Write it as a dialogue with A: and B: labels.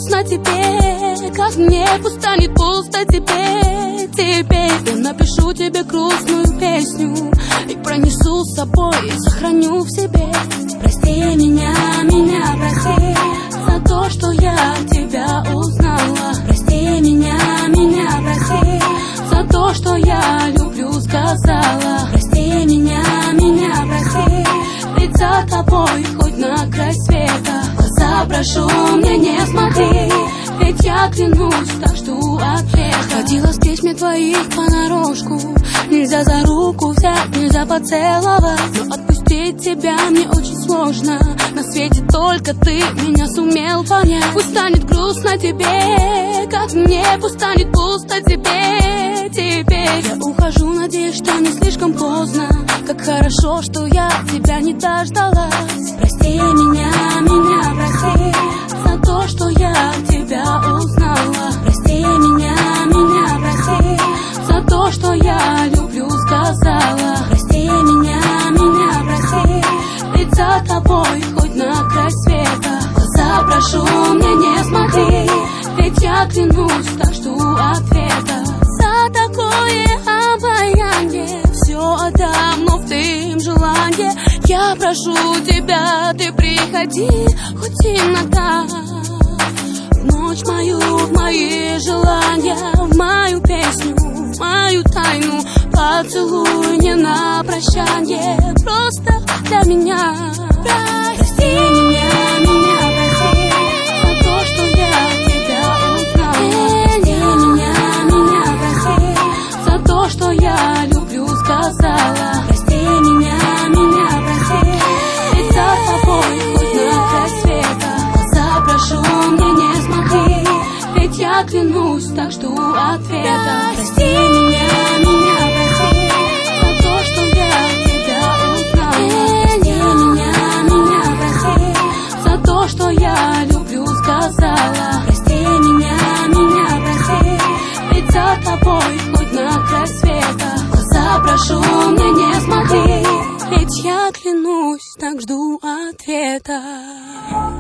A: грустно тебе, как мне станет пусто тебе. Теперь я напишу тебе грустную песню и пронесу с собой, и сохраню в себе. Прости меня, прости за то, что я тебя узнала. Прости меня, прости за то, что я люблю, сказала. Прости меня, прости, ведь за тобой хоть на край света. Глаза прошу, мне не смотри, ведь я клянусь, так жду ответа. Ходила с письми твоих понарошку, нельзя за руку взять, нельзя поцеловать, но отпустить тебя мне очень сложно. На свете только ты меня сумел понять. Пусть станет грустно тебе, как мне, пусть станет пусто тебе. Теперь я ухожу, надеюсь, что не слишком поздно. Как хорошо, что я тебя не дождалась. Прости меня, прости за то, что я тебя узнала. Прости меня, прости за то, что я люблю, сказала. Прости меня, прости, ведь за тобой хоть на край света. Глаза прошу, мне не смотри, ведь я клянусь, так жду ответа. За такое обаяние все отдам, но в твоем желании я прошу тебя, ты приходи хоть иногда. В ночь мою, в мои желания, в мою песню, в мою тайну. Поцелуй не на прощание, просто для меня. Прости меня, прости за то, что я тебя узнала. Прости меня, прости за то, что я люблю, сказала. Прости меня, прости, ведь за тобой хоть на край света. Глаза прошу, мне не смотри, ведь я клянусь, так жду ответа. Прости меня, прости за то, что я тебя узнала. Прости меня, прости за то, что я люблю, сказала. Прости меня, прости, ведь за тобой хоть на край света. Глаза прошу, мне не смотри, ведь я клянусь, так жду ответа.